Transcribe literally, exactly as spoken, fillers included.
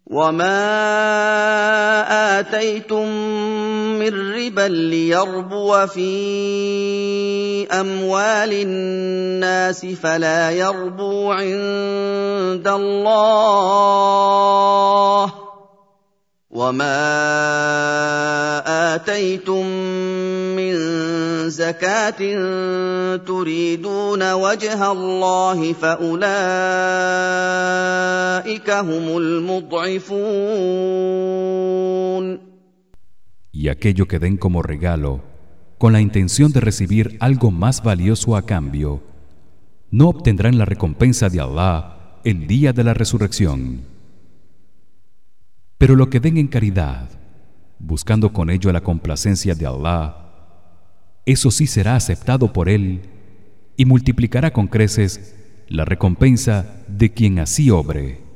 وما آتيتم من ربا ليربو في أموال الناس فلا يربو عند الله وما آتيتم من زكاة تريدون وجه الله فأولئك هم المضعفون. Y aquello que den como regalo con la intención de recibir algo más valioso a cambio no obtendrán la recompensa de Allah el día de la resurrección. Pero lo que den en caridad, buscando con ello la complacencia de Allah, eso sí será aceptado por él y multiplicará con creces la recompensa de quien así obre.